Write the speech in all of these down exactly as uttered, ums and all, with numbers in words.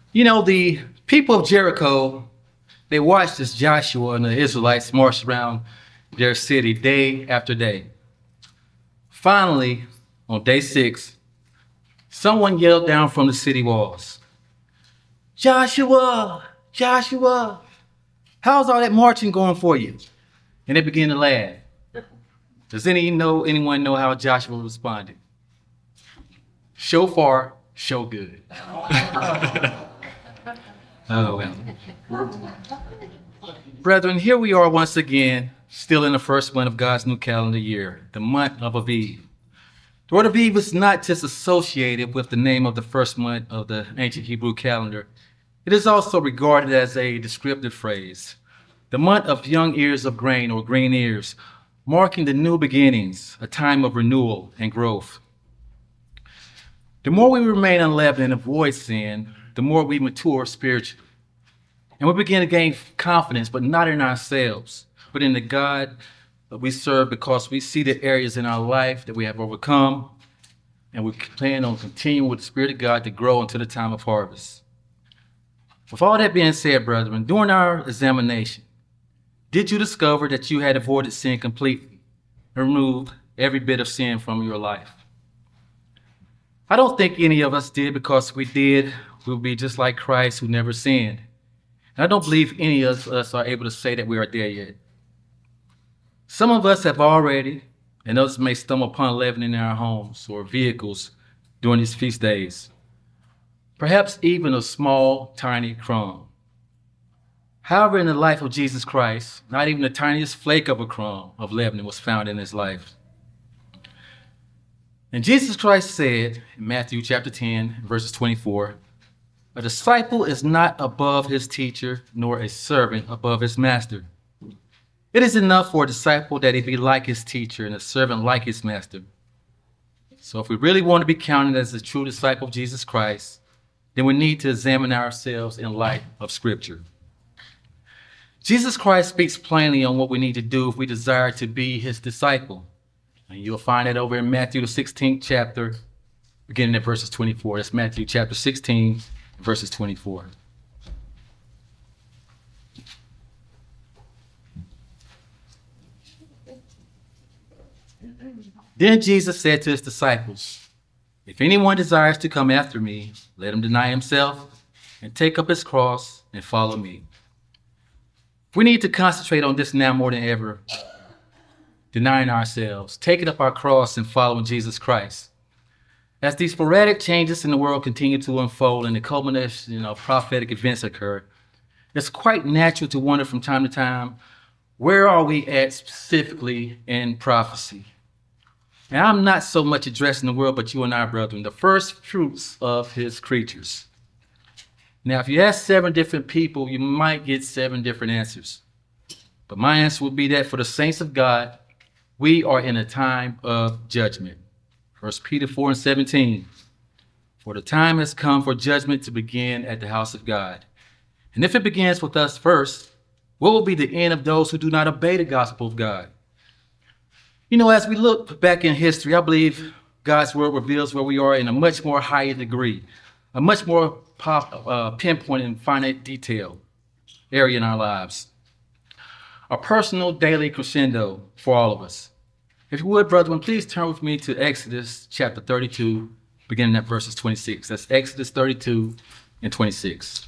You know, the people of Jericho, they watched as Joshua and the Israelites marched around their city day after day. Finally, on day six, someone yelled down from the city walls, Joshua, Joshua, how's all that marching going for you? And they began to laugh. Does any know anyone know how Joshua responded? Show far, show good. Oh, well. Brethren, here we are once again, still in the first month of God's new calendar year, the month of Aviv. The word Aviv is not just associated with the name of the first month of the ancient Hebrew calendar. It is also regarded as a descriptive phrase, the month of young ears of grain or green ears, marking the new beginnings, a time of renewal and growth. The more we remain unleavened and avoid sin, the more we mature spiritually. And we begin to gain confidence, but not in ourselves, but in the God that we serve, because we see the areas in our life that we have overcome, and we plan on continuing with the Spirit of God to grow until the time of harvest. With all that being said, brethren, during our examination, did you discover that you had avoided sin completely and removed every bit of sin from your life? I don't think any of us did, because if we did, we would be just like Christ, who never sinned. And I don't believe any of us are able to say that we are there yet. Some of us have already, and others may stumble upon leaven in our homes or vehicles during these feast days. Perhaps even a small, tiny crumb. However, in the life of Jesus Christ, not even the tiniest flake of a crumb of leaven was found in his life. And Jesus Christ said in Matthew chapter ten, verses twenty-four, a disciple is not above his teacher, nor a servant above his master. It is enough for a disciple that he be like his teacher and a servant like his master. So if we really want to be counted as a true disciple of Jesus Christ, then we need to examine ourselves in light of Scripture. Jesus Christ speaks plainly on what we need to do if we desire to be his disciple. And you'll find that over in Matthew, the sixteenth chapter, beginning at verses twenty-four. That's Matthew chapter sixteen, verses twenty-four. Then Jesus said to his disciples, if anyone desires to come after me, let him deny himself and take up his cross and follow me. We need to concentrate on this now more than ever, denying ourselves, taking up our cross and following Jesus Christ. As these sporadic changes in the world continue to unfold and the culmination of prophetic events occur, it's quite natural to wonder from time to time, where are we at specifically in prophecy? And I'm not so much addressing the world, but you and I, brethren, the first fruits of his creatures. Now, if you ask seven different people, you might get seven different answers. But my answer would be that for the saints of God, we are in a time of judgment. First Peter four and seventeen, for the time has come for judgment to begin at the house of God. And if it begins with us first, what will be the end of those who do not obey the gospel of God? You know, as we look back in history, I believe God's word reveals where we are in a much more higher degree, a much more pop, uh, pinpoint and finite detail area in our lives. A personal daily crescendo for all of us. If you would, brethren, please turn with me to Exodus chapter thirty-two, beginning at verses twenty-six. That's Exodus thirty-two and twenty-six.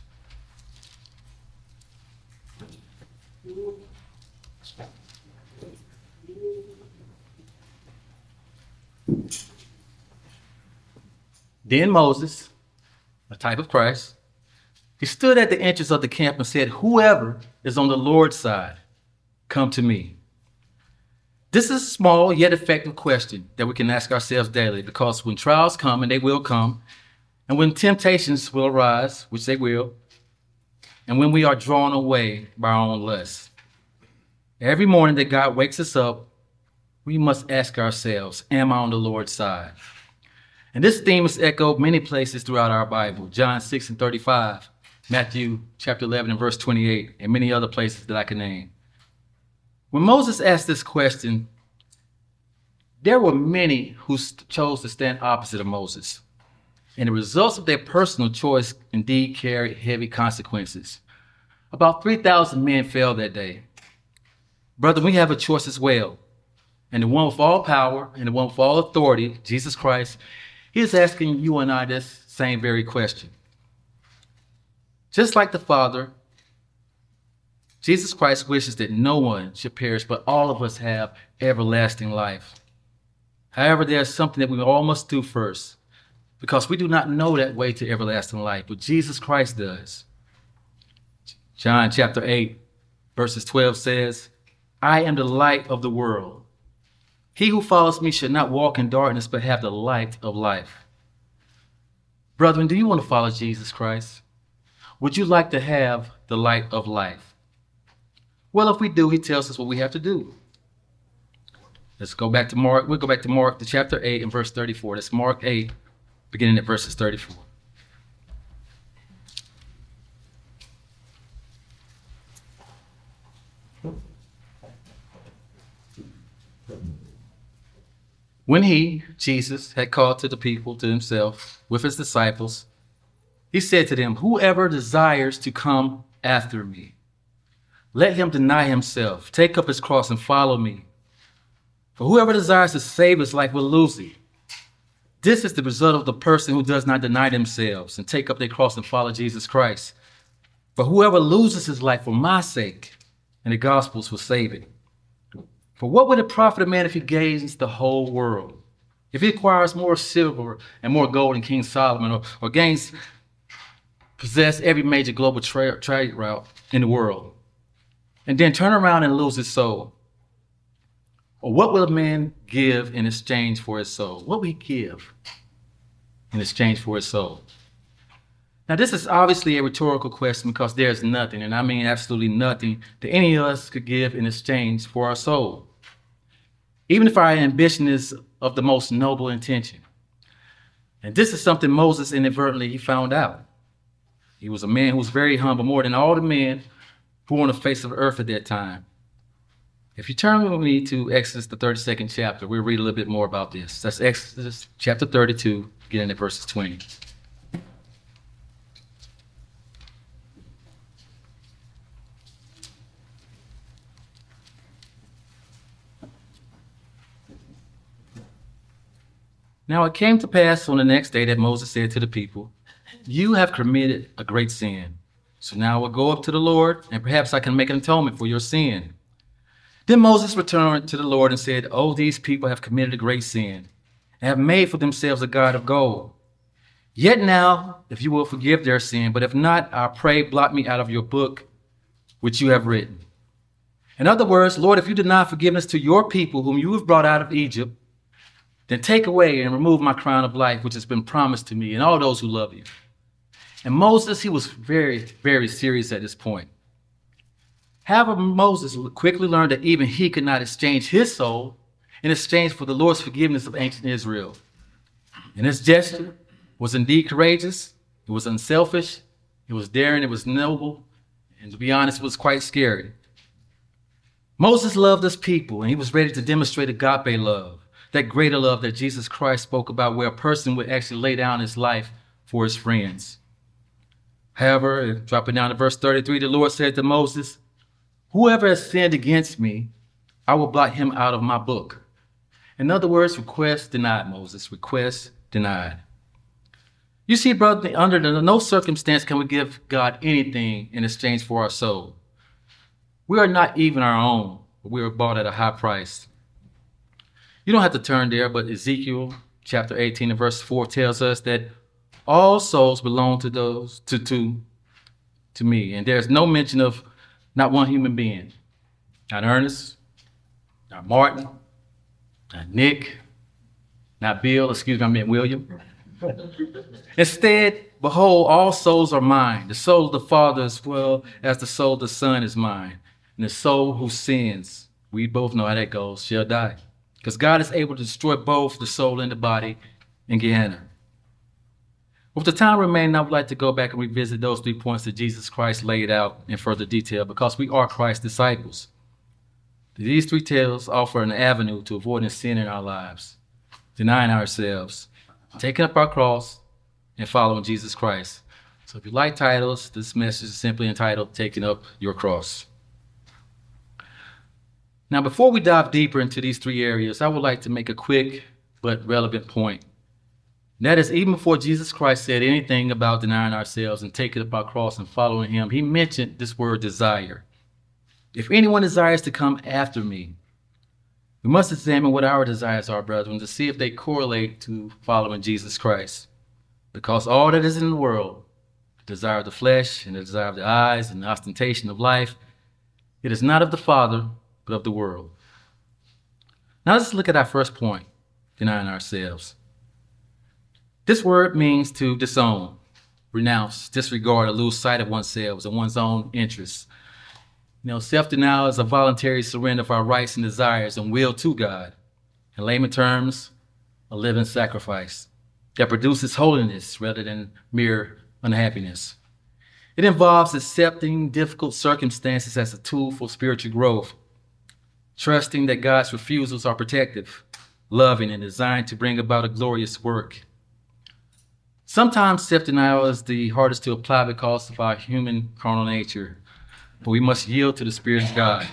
Then Moses, a type of Christ, he stood at the entrance of the camp and said, whoever is on the Lord's side, come to me. This is a small yet effective question that we can ask ourselves daily, because when trials come, and they will come, and when temptations will arise, which they will, and when we are drawn away by our own lusts, every morning that God wakes us up, we must ask ourselves, am I on the Lord's side? And this theme is echoed many places throughout our Bible. John six and thirty-five, Matthew chapter eleven and verse twenty-eight, and many other places that I can name. When Moses asked this question, there were many who chose to stand opposite of Moses. And the results of their personal choice indeed carried heavy consequences. About three thousand men fell that day. Brother, we have a choice as well. And the one with all power and the one with all authority, Jesus Christ, he is asking you and I this same very question. Just like the Father, Jesus Christ wishes that no one should perish, but all of us have everlasting life. However, there's something that we all must do first, because we do not know that way to everlasting life, but Jesus Christ does. John chapter eight, verses twelve says, I am the light of the world. He who follows me should not walk in darkness, but have the light of life. Brethren, do you want to follow Jesus Christ? Would you like to have the light of life? Well, if we do, he tells us what we have to do. Let's go back to Mark. We'll go back to Mark, to chapter eight and verse thirty-four. That's Mark eight, beginning at verses thirty-four. When he, Jesus, had called to the people to himself with his disciples, he said to them, whoever desires to come after me, let him deny himself, take up his cross and follow me. For whoever desires to save his life will lose it. This is the result of the person who does not deny themselves and take up their cross and follow Jesus Christ. For whoever loses his life for my sake and the gospel's will save it. For what would it profit a man if he gains the whole world? If he acquires more silver and more gold than King Solomon, or, or gains, possess every major global tra- trade route in the world, and then turn around and lose his soul? Or what will a man give in exchange for his soul? What will he give in exchange for his soul? Now, this is obviously a rhetorical question, because there's nothing, and I mean absolutely nothing, that any of us could give in exchange for our soul, even if our ambition is of the most noble intention. And this is something Moses inadvertently he found out. He was a man who was very humble, more than all the men who were on the face of the earth at that time. If you turn with me to Exodus, the thirty-second chapter, we'll read a little bit more about this. That's Exodus chapter thirty-two, beginning at verses twenty. Now it came to pass on the next day that Moses said to the people, you have committed a great sin. So now I will go up to the Lord, and perhaps I can make an atonement for your sin. Then Moses returned to the Lord and said, oh, these people have committed a great sin and have made for themselves a god of gold. Yet now, if you will forgive their sin, but if not, I pray, blot me out of your book, which you have written. In other words, Lord, if you deny forgiveness to your people whom you have brought out of Egypt, then take away and remove my crown of life, which has been promised to me and all those who love you. And Moses, he was very, very serious at this point. However, Moses quickly learned that even he could not exchange his soul in exchange for the Lord's forgiveness of ancient Israel. And his gesture was indeed courageous. It was unselfish. It was daring. It was noble. And to be honest, it was quite scary. Moses loved his people, and he was ready to demonstrate agape love, that greater love that Jesus Christ spoke about, where a person would actually lay down his life for his friends. However, dropping down to verse thirty-three, the Lord said to Moses, whoever has sinned against me, I will blot him out of my book. In other words, request denied, Moses, request denied. You see, brother, under no circumstance can we give God anything in exchange for our soul. We are not even our own, but we were bought at a high price. You don't have to turn there, but Ezekiel chapter eighteen and verse four tells us that all souls belong to those, to, to, to me. And there's no mention of not one human being. Not Ernest, not Martin, not Nick, not Bill, excuse me, I meant William. Instead, behold, all souls are mine. The soul of the Father as well as the soul of the Son is mine. And the soul who sins, we both know how that goes, shall die. Because God is able to destroy both the soul and the body in Gehenna. With the time remaining, I would like to go back and revisit those three points that Jesus Christ laid out in further detail, because we are Christ's disciples. These three tales offer an avenue to avoiding sin in our lives, denying ourselves, taking up our cross, and following Jesus Christ. So if you like titles, this message is simply entitled, Taking Up Your Cross. Now, before we dive deeper into these three areas, I would like to make a quick but relevant point. And that is, even before Jesus Christ said anything about denying ourselves and taking up our cross and following him, he mentioned this word desire. If anyone desires to come after me, we must examine what our desires are, brethren, to see if they correlate to following Jesus Christ. Because all that is in the world, the desire of the flesh and the desire of the eyes and the ostentation of life, it is not of the Father, but of the world. Now let's look at our first point, denying ourselves. This word means to disown, renounce, disregard, or lose sight of oneself and one's own interests. You know, self-denial is a voluntary surrender of our rights and desires and will to God. In layman terms, a living sacrifice that produces holiness rather than mere unhappiness. It involves accepting difficult circumstances as a tool for spiritual growth, trusting that God's refusals are protective, loving, and designed to bring about a glorious work. Sometimes self-denial is the hardest to apply because of our human carnal nature, but we must yield to the Spirit of God.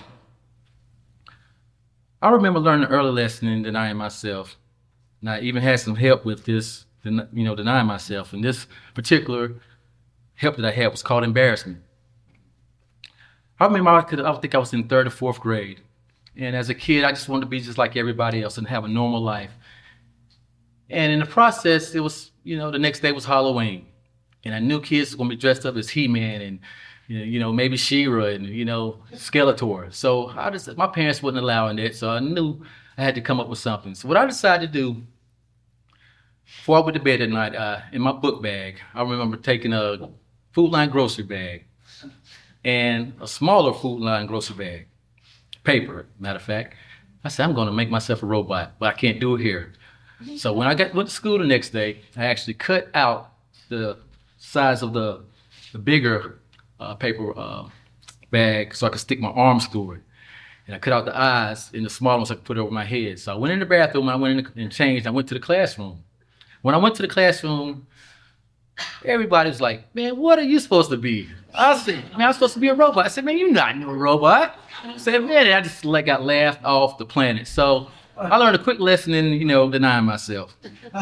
I remember learning an early lesson in denying myself, and I even had some help with this, you know, denying myself. And this particular help that I had was called embarrassment. I remember I, could, I think I was in third or fourth grade. And as a kid, I just wanted to be just like everybody else and have a normal life. And in the process, it was, you know, the next day was Halloween. And I knew kids were going to be dressed up as He-Man and, you know, maybe She-Ra and, you know, Skeletor. So I just, my parents wasn't allowing it. So I knew I had to come up with something. So what I decided to do, before I went to bed at night, uh, in my book bag, I remember taking a Food Line grocery bag and a smaller Food Line grocery bag. Paper, matter of fact. I said, I'm going to make myself a robot, but I can't do it here. So when I got went to school the next day, I actually cut out the size of the, the bigger uh, paper uh, bag so I could stick my arms through it. And I cut out the eyes in the small ones so I could put it over my head. So I went in the bathroom, I went in and changed, I went to the classroom. When I went to the classroom, everybody was like, man, what are you supposed to be? I said, man, I'm supposed to be a robot. I said, man, you're not no robot. I said, man, I just like got laughed off the planet. So I learned a quick lesson in, you know, denying myself.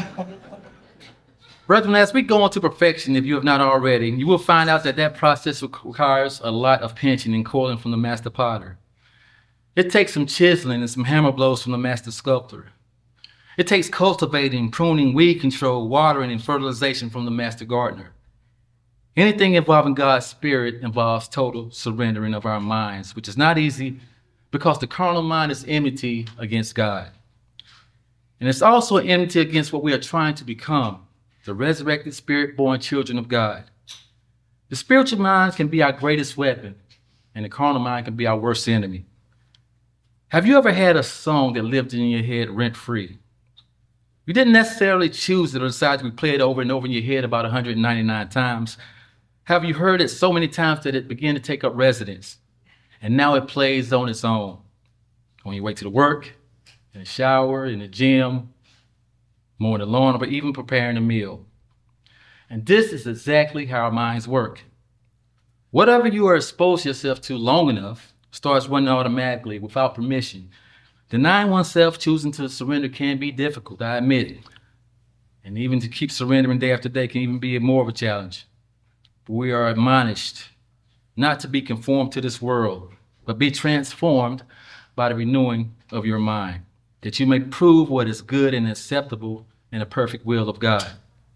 Brethren, as we go on to perfection, if you have not already, you will find out that that process requires a lot of pinching and coiling from the master potter. It takes some chiseling and some hammer blows from the master sculptor. It takes cultivating, pruning, weed control, watering, and fertilization from the master gardener. Anything involving God's Spirit involves total surrendering of our minds, which is not easy because the carnal mind is enmity against God. And it's also enmity against what we are trying to become, the resurrected Spirit-born children of God. The spiritual mind can be our greatest weapon, and the carnal mind can be our worst enemy. Have you ever had a song that lived in your head rent-free? You didn't necessarily choose it or decide to replay it over and over in your head about one hundred ninety-nine times. Have you heard it so many times that it began to take up residence? And now it plays on its own. On your way to the work, in the shower, in the gym, mowing the lawn, or even preparing a meal. And this is exactly how our minds work. Whatever you are exposed yourself to long enough starts running automatically without permission. Denying oneself, choosing to surrender can be difficult, I admit it. And even to keep surrendering day after day can even be more of a challenge. But we are admonished not to be conformed to this world, but be transformed by the renewing of your mind, that you may prove what is good and acceptable in the perfect will of God.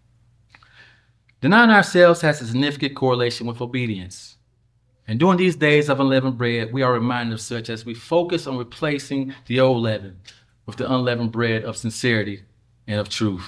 Denying ourselves has a significant correlation with obedience. And during these days of unleavened bread, we are reminded of such as we focus on replacing the old leaven with the unleavened bread of sincerity and of truth.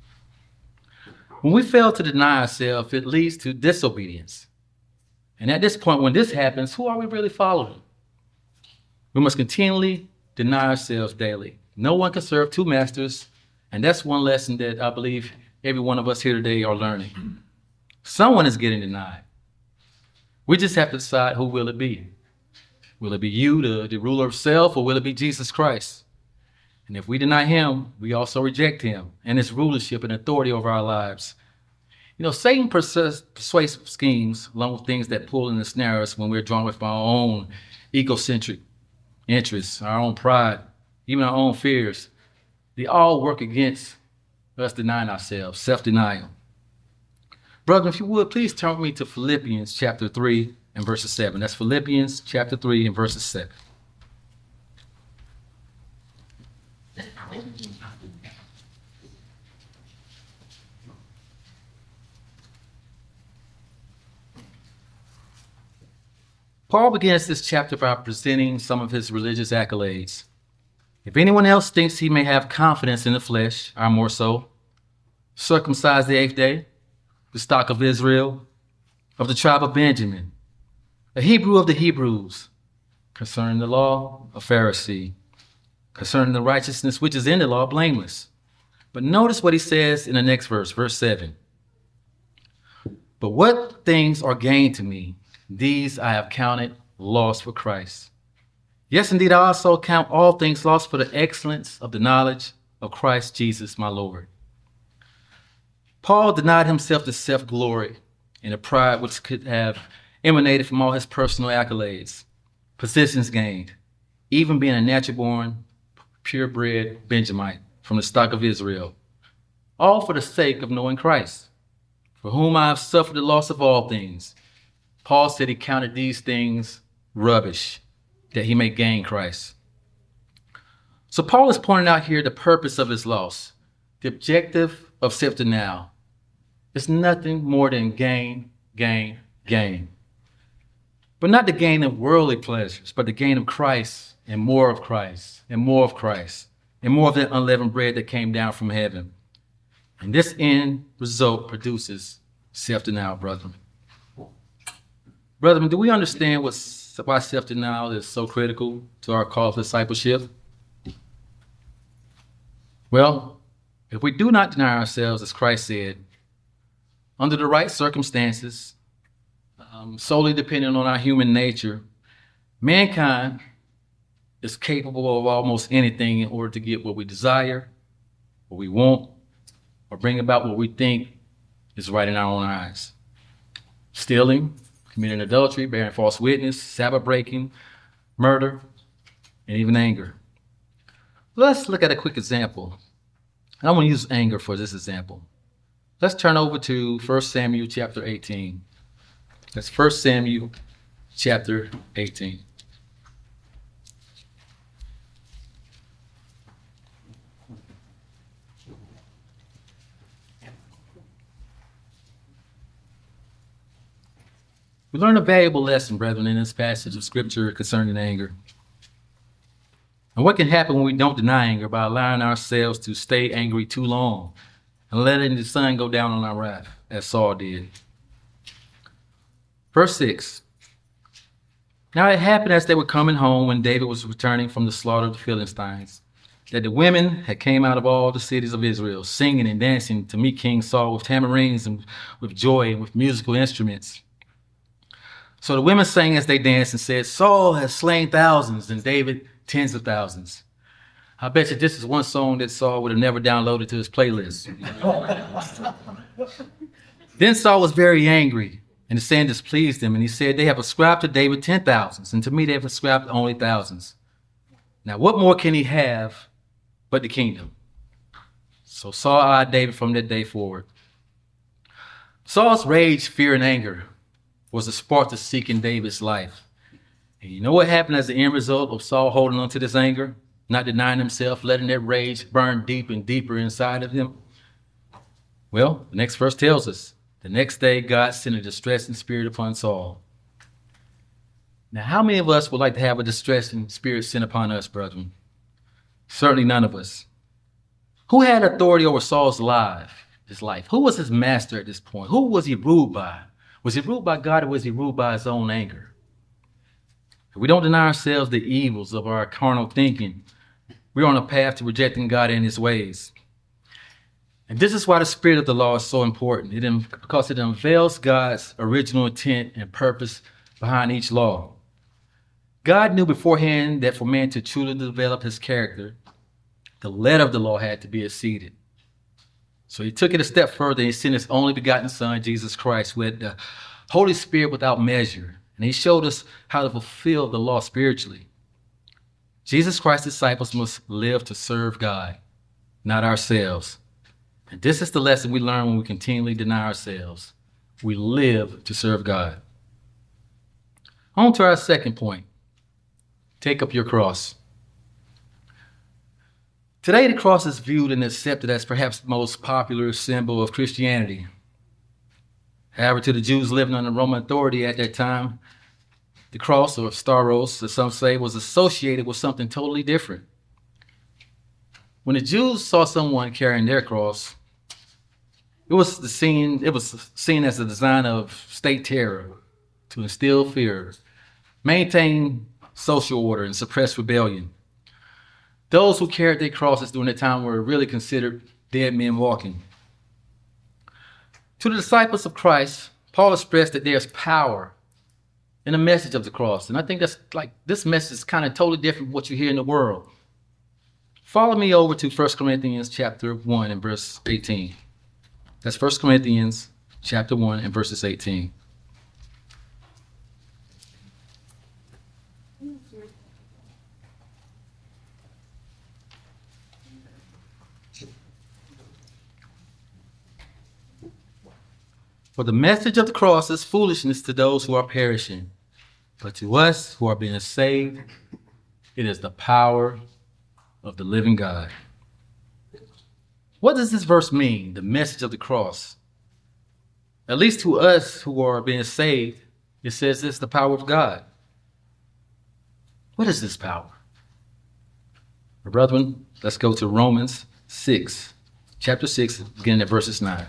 When we fail to deny ourselves, it leads to disobedience. And at this point, when this happens, who are we really following? We must continually deny ourselves daily. No one can serve two masters, and that's one lesson that I believe every one of us here today are learning. Someone is getting denied. We just have to decide, who will it be? Will it be you, the, the ruler of self, or will it be Jesus Christ? And if we deny him, we also reject him and his rulership and authority over our lives. You know, Satan persuades persuasive schemes along with things that pull and ensnare us when we're drawn with our own egocentric interests, our own pride, even our own fears. They all work against us denying ourselves, self-denial. Brother, if you would, please turn with me to Philippians chapter three and verses seven. That's Philippians chapter three and verses seven. Paul begins this chapter by presenting some of his religious accolades. If anyone else thinks he may have confidence in the flesh, I more so, circumcised the eighth day, the stock of Israel, of the tribe of Benjamin, a Hebrew of the Hebrews, concerning the law, a Pharisee, concerning the righteousness which is in the law, blameless. But notice what he says in the next verse, verse seven. But what things are gained to me, these I have counted loss for Christ. Yes, indeed, I also count all things lost for the excellence of the knowledge of Christ Jesus, my Lord. Paul denied himself the self-glory and the pride which could have emanated from all his personal accolades, positions gained, even being a natural-born, purebred Benjamite from the stock of Israel, all for the sake of knowing Christ, for whom I have suffered the loss of all things. Paul said he counted these things rubbish, that he may gain Christ. So Paul is pointing out here the purpose of his loss. The objective of self-denial is nothing more than gain, gain, gain. But not the gain of worldly pleasures, but the gain of Christ and more of Christ and more of Christ and more of that unleavened bread that came down from heaven. And this end result produces self-denial, brethren. Brethren, do we understand what, why self-denial is so critical to our call for discipleship? Well, if we do not deny ourselves, as Christ said, under the right circumstances, um, solely depending on our human nature, mankind is capable of almost anything in order to get what we desire, what we want, or bring about what we think is right in our own eyes. Stealing, committing adultery, bearing false witness, Sabbath breaking, murder, and even anger. Let's look at a quick example. I want to use anger for this example. Let's turn over to First Samuel chapter eighteen. That's First Samuel chapter eighteen. We learn a valuable lesson, brethren, in this passage of scripture concerning anger. And what can happen when we don't deny anger by allowing ourselves to stay angry too long and letting the sun go down on our wrath, as Saul did. Verse six. Now it happened as they were coming home when David was returning from the slaughter of the Philistines, that the women had came out of all the cities of Israel, singing and dancing to meet King Saul with tamarines and with joy and with musical instruments. So the women sang as they danced and said, Saul has slain thousands and David tens of thousands. I bet you this is one song that Saul would have never downloaded to his playlist. Then Saul was very angry, and the saying displeased him, and he said, they have ascribed to David ten thousands, and to me they have ascribed only thousands. Now what more can he have but the kingdom? So Saul eyed David from that day forward. Saul's rage, fear, and anger was the spark to seeking David's life. And you know what happened as the end result of Saul holding on to this anger, not denying himself, letting that rage burn deep and deeper inside of him? Well, the next verse tells us, the next day God sent a distressing spirit upon Saul. Now, how many of us would like to have a distressing spirit sent upon us, brethren? Certainly none of us. Who had authority over Saul's life, his life? Who was his master at this point? Who was he ruled by? Was he ruled by God, or was he ruled by his own anger? If we don't deny ourselves the evils of our carnal thinking, we're on a path to rejecting God and his ways. And this is why the spirit of the law is so important, it, because it unveils God's original intent and purpose behind each law. God knew beforehand that for man to truly develop his character, the letter of the law had to be exceeded. So he took it a step further and he sent his only begotten Son, Jesus Christ, with the Holy Spirit without measure. And he showed us how to fulfill the law spiritually. Jesus Christ's disciples must live to serve God, not ourselves. And this is the lesson we learn when we continually deny ourselves. We live to serve God. On to our second point. Take up your cross. Today, the cross is viewed and accepted as perhaps the most popular symbol of Christianity. However, to the Jews living under Roman authority at that time, the cross, or stauros, as some say, was associated with something totally different. When the Jews saw someone carrying their cross, it was the seen, it was seen as a design of state terror to instill fear, maintain social order, and suppress rebellion. Those who carried their crosses during that time were really considered dead men walking. To the disciples of Christ, Paul expressed that there's power in the message of the cross. And I think that's like, this message is kind of totally different from what you hear in the world. Follow me over to First Corinthians chapter one and verse eighteen. That's First Corinthians chapter one and verses eighteen. For the message of the cross is foolishness to those who are perishing, but to us who are being saved, it is the power of the living God. What does this verse mean, the message of the cross? At least to us who are being saved, it says it's the power of God. What is this power? My brethren, let's go to Romans six, chapter six, beginning at verses nine.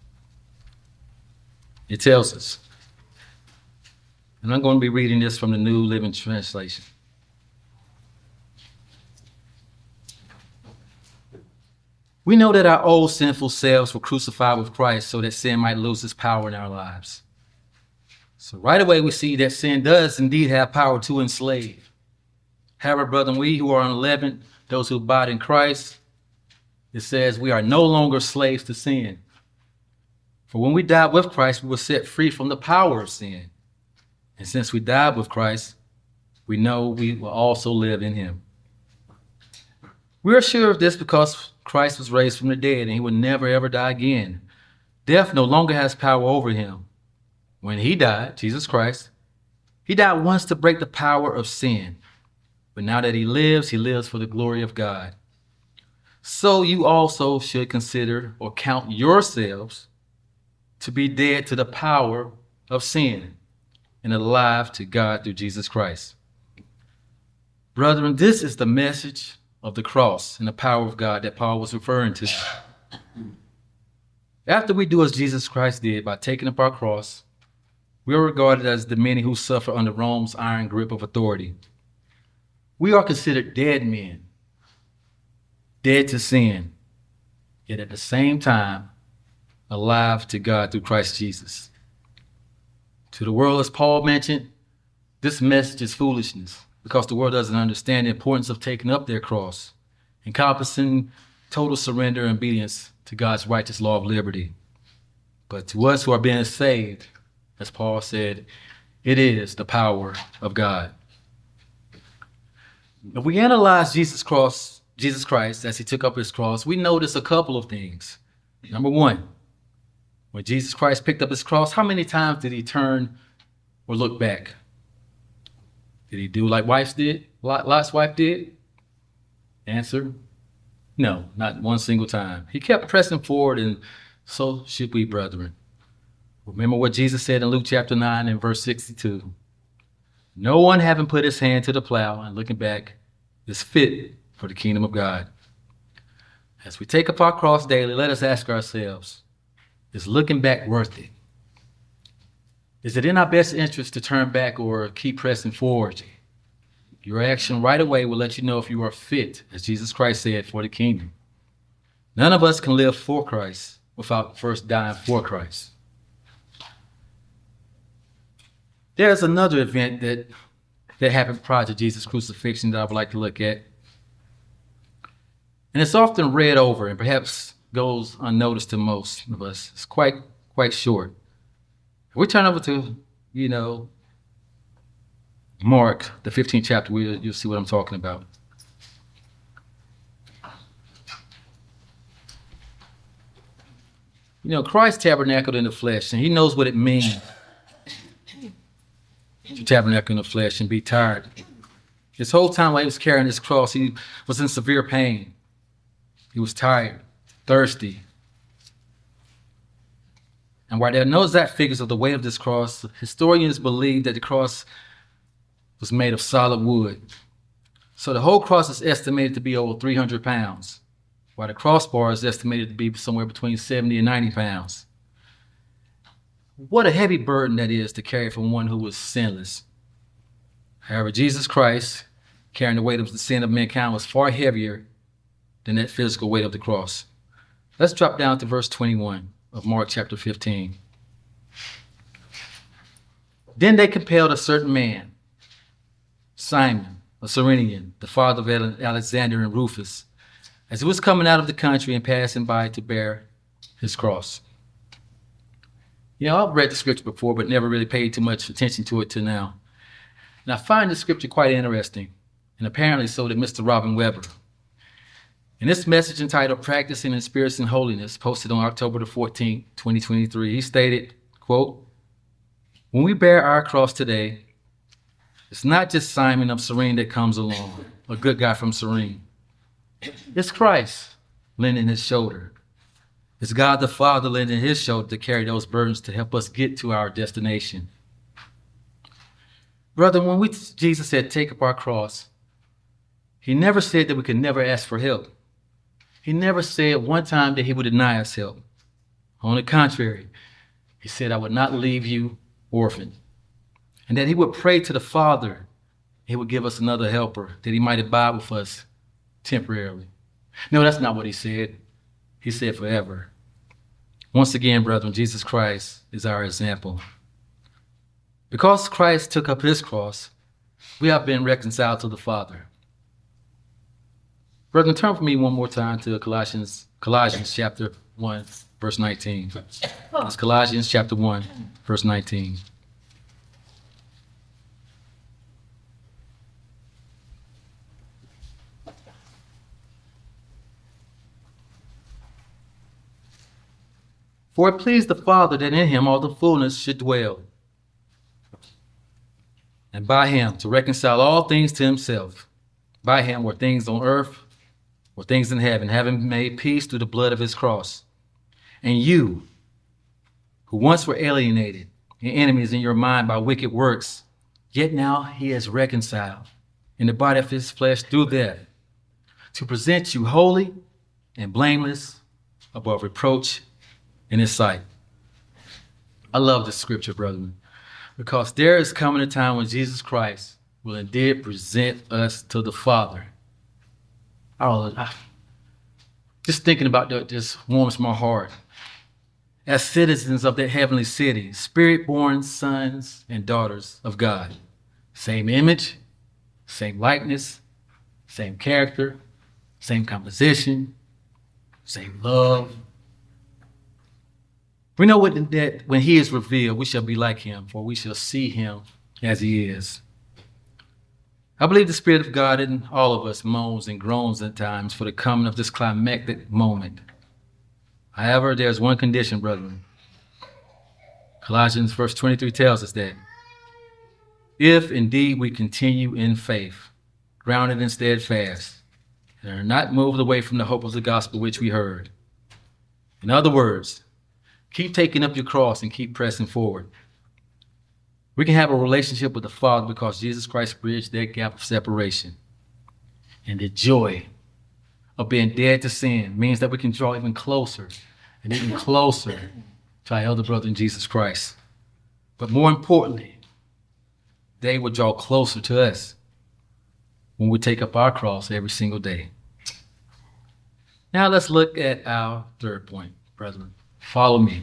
It tells us, and I'm going to be reading this from the New Living Translation. We know that our old sinful selves were crucified with Christ so that sin might lose its power in our lives. So right away we see that sin does indeed have power to enslave. However, brethren, we who are unleavened, those who abide in Christ, it says we are no longer slaves to sin. For when we died with Christ, we were set free from the power of sin. And since we died with Christ, we know we will also live in him. We are sure of this because Christ was raised from the dead and he will never ever die again. Death no longer has power over him. When he died, Jesus Christ, he died once to break the power of sin. But now that he lives, he lives for the glory of God. So you also should consider or count yourselves to be dead to the power of sin and alive to God through Jesus Christ. Brethren, this is the message of the cross and the power of God that Paul was referring to. After we do as Jesus Christ did by taking up our cross, we are regarded as the many who suffer under Rome's iron grip of authority. We are considered dead men, dead to sin, yet at the same time, alive to God through Christ Jesus. To the world, as Paul mentioned, this message is foolishness because the world doesn't understand the importance of taking up their cross, encompassing total surrender and obedience to God's righteous law of liberty. But to us who are being saved, as Paul said, it is the power of God. If we analyze Jesus cross, Jesus Christ as he took up his cross, we notice a couple of things. Number one, when Jesus Christ picked up his cross, how many times did he turn or look back? Did he do like wives did? Lot's wife did? Answer, no, not one single time. He kept pressing forward, and so should we, brethren. Remember what Jesus said in Luke chapter nine and verse sixty-two. No one having put his hand to the plow and looking back is fit for the kingdom of God. As we take up our cross daily, let us ask ourselves, is looking back worth it? Is it in our best interest to turn back or keep pressing forward? Your action right away will let you know if you are fit, as Jesus Christ said, for the kingdom. None of us can live for Christ without first dying for Christ. There's another event that, that happened prior to Jesus' crucifixion that I would like to look at. And it's often read over, and perhaps goes unnoticed to most of us. It's quite, quite short. If we turn over to, you know, Mark, the fifteenth chapter, we, you'll see what I'm talking about. You know, Christ tabernacled in the flesh, and he knows what it means to tabernacle in the flesh and be tired. This whole time while he was carrying his cross, he was in severe pain. He was tired, thirsty. And while there are no exact figures of the weight of this cross, historians believe that the cross was made of solid wood. So the whole cross is estimated to be over three hundred pounds, while the crossbar is estimated to be somewhere between seventy and ninety pounds. What a heavy burden that is to carry from one who was sinless. However, Jesus Christ, carrying the weight of the sin of mankind, was far heavier than that physical weight of the cross. Let's drop down to verse twenty-one of Mark chapter fifteen. Then they compelled a certain man, Simon, a Cyrenian, the father of Alexander and Rufus, as he was coming out of the country and passing by, to bear his cross. You know, I've read the scripture before, but never really paid too much attention to it till now. And I find the scripture quite interesting, and apparently so did Mister Robin Weber. In this message entitled Practicing in Spirits and Holiness, posted on October the fourteenth, twenty twenty-three, he stated, quote, "When we bear our cross today, it's not just Simon of Cyrene that comes along, a good guy from Cyrene. It's Christ lending his shoulder. It's God the Father lending his shoulder to carry those burdens to help us get to our destination." Brother, when we, Jesus said, take up our cross, he never said that we could never ask for help. He never said one time that he would deny us help. On the contrary, he said, I would not leave you orphaned. And that he would pray to the Father, he would give us another helper, that he might abide with us temporarily. No, that's not what he said. He said forever. Once again, brethren, Jesus Christ is our example. Because Christ took up his cross, we have been reconciled to the Father. Brethren, turn for me one more time to Colossians, Colossians chapter one, verse nineteen. It's Colossians chapter one, verse nineteen. For it pleased the Father that in him all the fullness should dwell, and by him to reconcile all things to himself. By him were things on earth, or things in heaven, having made peace through the blood of his cross. And you, who once were alienated and enemies in your mind by wicked works, yet now he has reconciled in the body of his flesh through death, to present you holy and blameless above reproach in his sight. I love this scripture, brethren, because there is coming a time when Jesus Christ will indeed present us to the Father. Oh, I, just thinking about that just warms my heart. As citizens of that heavenly city, spirit-born sons and daughters of God. Same image, same likeness, same character, same composition, same love. We know what, that when he is revealed, we shall be like him, for we shall see him as he is. I believe the Spirit of God in all of us moans and groans at times for the coming of this climactic moment. However, there's one condition, brethren. Colossians verse twenty-three tells us that if indeed we continue in faith, grounded and steadfast, and are not moved away from the hope of the gospel which we heard. In other words, keep taking up your cross and keep pressing forward. We can have a relationship with the Father because Jesus Christ bridged that gap of separation. And the joy of being dead to sin means that we can draw even closer and even closer to our elder brother in Jesus Christ. But more importantly, they will draw closer to us when we take up our cross every single day. Now let's look at our third point, brethren. Follow me.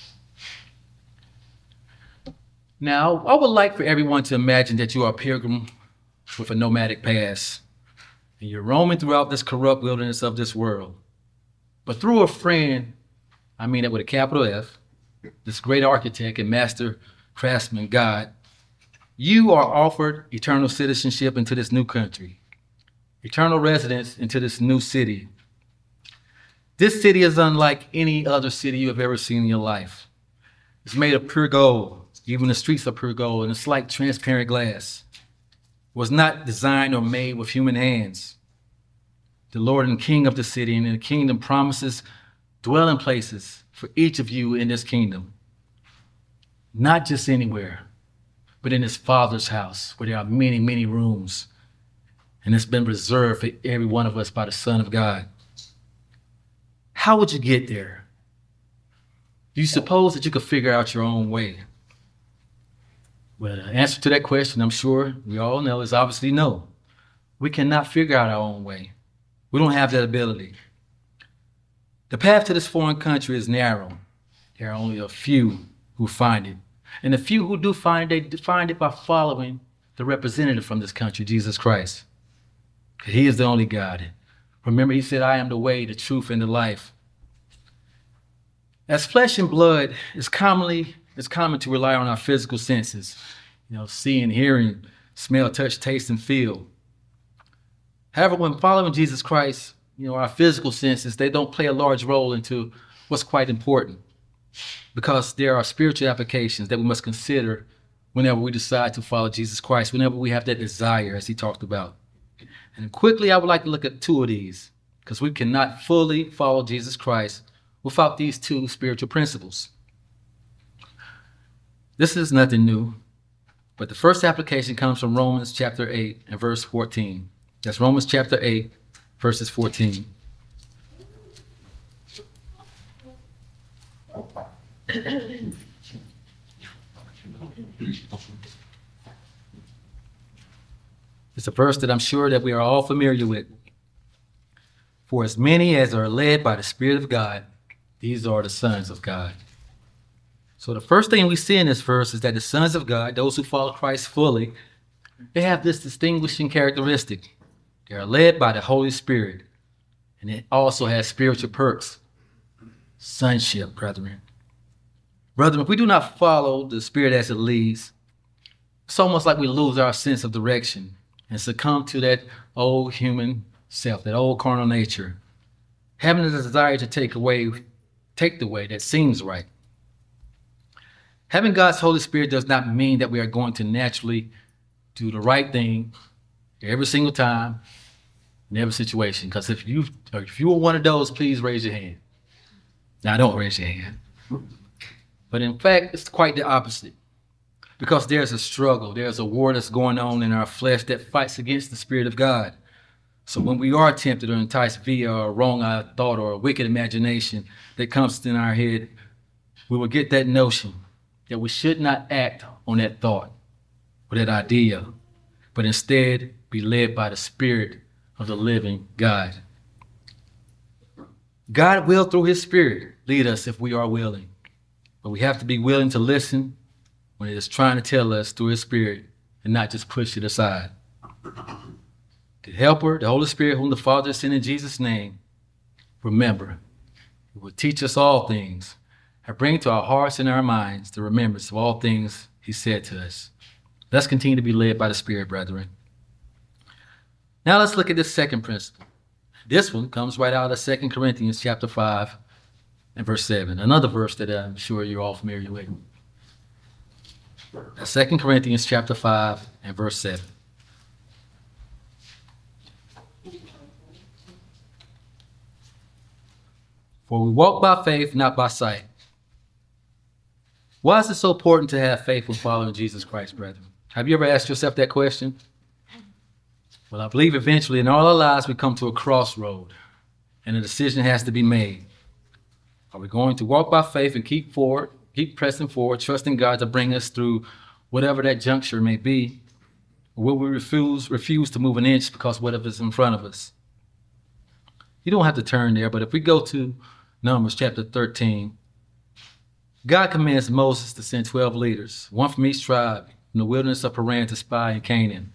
Now, I would like for everyone to imagine that you are a pilgrim with a nomadic past, and you're roaming throughout this corrupt wilderness of this world. But through a friend, I mean that with a capital F, this great architect and master craftsman, God, you are offered eternal citizenship into this new country, eternal residence into this new city. This city is unlike any other city you have ever seen in your life. It's made of pure gold. Even the streets are pure gold, and it's like transparent glass. It was not designed or made with human hands. The Lord and King of the city and the kingdom promises dwelling places for each of you in this kingdom. Not just anywhere, but in his Father's house, where there are many, many rooms. And it's been reserved for every one of us by the Son of God. How would you get there? Do you suppose that you could figure out your own way? Well, the answer to that question, I'm sure we all know, is obviously no. We cannot figure out our own way. We don't have that ability. The path to this foreign country is narrow. There are only a few who find it. And the few who do find it, they find it by following the representative from this country, Jesus Christ. He is the only God. Remember, he said, I am the way, the truth, and the life. As flesh and blood, it's commonly it's common to rely on our physical senses, you know, seeing, hearing, smell, touch, taste, and feel. However, when following Jesus Christ, you know, our physical senses, they don't play a large role into what's quite important, because there are spiritual applications that we must consider whenever we decide to follow Jesus Christ, whenever we have that desire, as he talked about. And quickly, I would like to look at two of these, because we cannot fully follow Jesus Christ without these two spiritual principles. This is nothing new, but the first application comes from Romans chapter eight and verse fourteen. That's Romans chapter eight, verses fourteen. It's a verse that I'm sure that we are all familiar with. For as many as are led by the Spirit of God, these are the sons of God. So the first thing we see in this verse is that the sons of God, those who follow Christ fully, they have this distinguishing characteristic. They are led by the Holy Spirit, and it also has spiritual perks. Sonship, brethren. Brethren, if we do not follow the Spirit as it leads, it's almost like we lose our sense of direction and succumb to that old human self, that old carnal nature, having a desire to take away, take the way that seems right. Having God's Holy Spirit does not mean that we are going to naturally do the right thing every single time, in every situation. Because if you if you were one of those, please raise your hand. Now, don't raise your hand. But in fact, it's quite the opposite. Because there's a struggle, there's a war that's going on in our flesh that fights against the Spirit of God. So when we are tempted or enticed via a wrong thought or a wicked imagination that comes in our head, we will get that notion that we should not act on that thought or that idea, but instead be led by the Spirit of the living God. God will, through his Spirit, lead us if we are willing. But we have to be willing to listen when it is trying to tell us through his Spirit and not just push it aside. The Helper, the Holy Spirit, whom the Father sent in Jesus' name, remember, he will teach us all things and bring to our hearts and our minds the remembrance of all things he said to us. Let's continue to be led by the Spirit, brethren. Now let's look at this second principle. This one comes right out of Second Corinthians chapter five and verse seven, another verse that I'm sure you're all familiar with. Second Corinthians chapter five and verse seven. For we walk by faith, not by sight. Why is it so important to have faith when following Jesus Christ, brethren? Have you ever asked yourself that question? Well, I believe eventually in all our lives we come to a crossroad and a decision has to be made. Are we going to walk by faith and keep forward, keep pressing forward, trusting God to bring us through whatever that juncture may be? Or will we refuse, refuse to move an inch because whatever is in front of us? You don't have to turn there, but if we go to Numbers chapter thirteen, God commands Moses to send twelve leaders, one from each tribe, in the wilderness of Paran to spy in Canaan.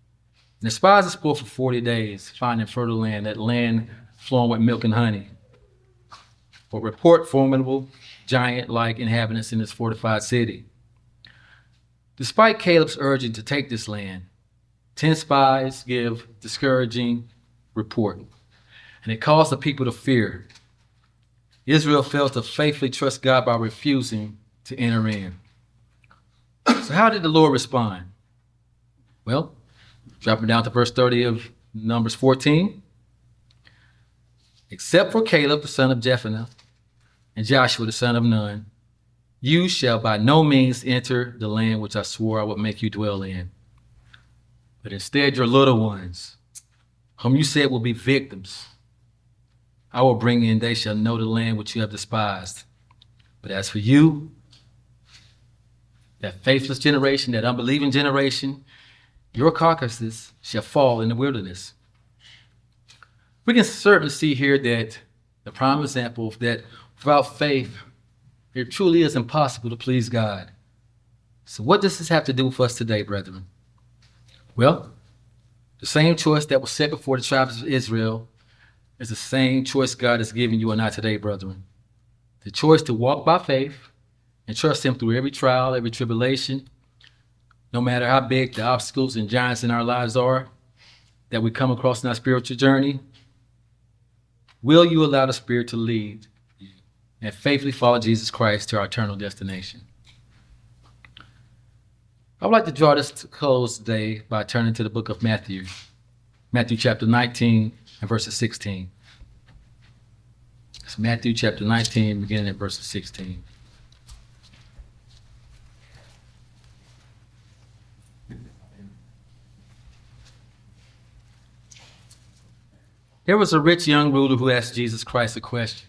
And the spies explored for forty days, finding fertile land, that land flowing with milk and honey. or report formidable, giant-like inhabitants in this fortified city. Despite Caleb's urging to take this land, ten spies give discouraging report, and it caused the people to fear. Israel failed to faithfully trust God by refusing to enter in. So how did the Lord respond? Well, dropping down to verse thirty of Numbers fourteen. Except for Caleb, the son of Jephunneh, and Joshua, the son of Nun, you shall by no means enter the land which I swore I would make you dwell in. But instead your little ones, whom you said will be victims, I will bring in, they shall know the land which you have despised. But as for you, that faithless generation, that unbelieving generation, your carcasses shall fall in the wilderness. We can certainly see here that the prime example of that without faith, it truly is impossible to please God. So what does this have to do with us today, brethren? Well, the same choice that was set before the tribes of Israel is the same choice God is giving you and I today, brethren. The choice to walk by faith and trust him through every trial, every tribulation, no matter how big the obstacles and giants in our lives are that we come across in our spiritual journey. Will you allow the Spirit to lead you and faithfully follow Jesus Christ to our eternal destination? I would like to draw this to close today by turning to the book of Matthew, Matthew chapter nineteen and verses sixteen. It's Matthew chapter nineteen, beginning at verse sixteen. There was a rich young ruler who asked Jesus Christ a question.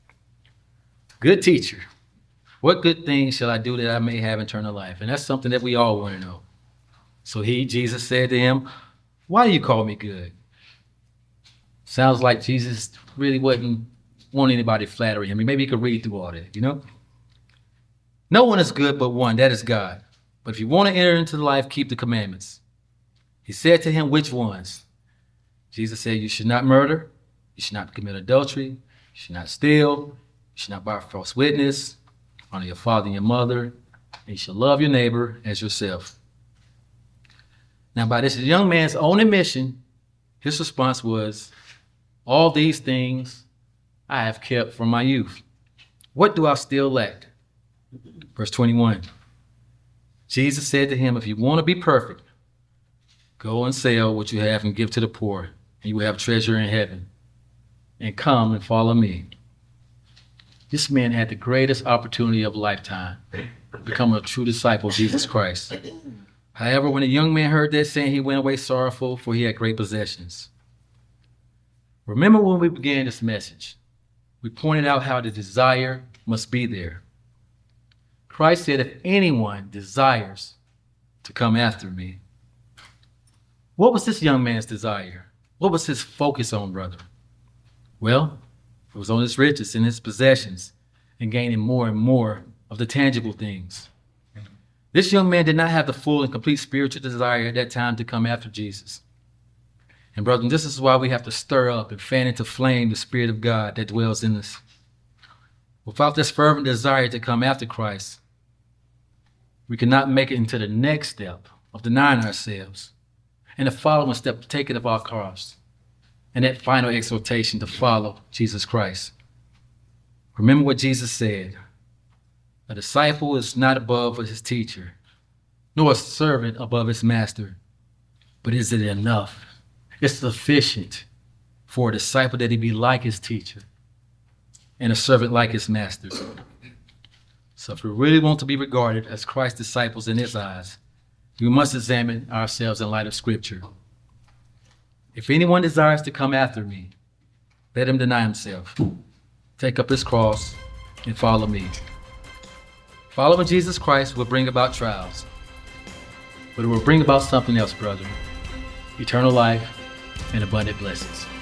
Good teacher, what good things shall I do that I may have eternal life? And that's something that we all want to know. So he, Jesus, said to him, why do you call me good? Sounds like Jesus really wouldn't want anybody flattering him. I mean, maybe he could read through all that, you know? No one is good but one, that is God. But if you want to enter into life, keep the commandments. He said to him, which ones? Jesus said, you should not murder, you should not commit adultery, you should not steal, you should not bear false witness, honor your father and your mother, and you shall love your neighbor as yourself. Now, by this young man's own admission, his response was, all these things I have kept from my youth. What do I still lack? Verse twenty-one. Jesus said to him, if you want to be perfect, go and sell what you have and give to the poor, and you will have treasure in heaven. And come and follow me. This man had the greatest opportunity of a lifetime to become a true disciple of Jesus Christ. However, when the young man heard that saying, he went away sorrowful, for he had great possessions. Remember when we began this message, we pointed out how the desire must be there. Christ said, if anyone desires to come after me. What was this young man's desire? What was his focus on, brother? Well, it was on his riches and his possessions and gaining more and more of the tangible things. This young man did not have the full and complete spiritual desire at that time to come after Jesus. And brethren, this is why we have to stir up and fan into flame the Spirit of God that dwells in us. Without this fervent desire to come after Christ, we cannot make it into the next step of denying ourselves and the following step, taking of our cross, and that final exhortation to follow Jesus Christ. Remember what Jesus said. A disciple is not above his teacher, nor a servant above his master. But is it enough? It's sufficient for a disciple that he be like his teacher and a servant like his master. So if we really want to be regarded as Christ's disciples in his eyes, we must examine ourselves in light of Scripture. If anyone desires to come after me, let him deny himself, take up his cross, and follow me. Following Jesus Christ will bring about trials, but it will bring about something else, brother. Eternal life and abundant blessings.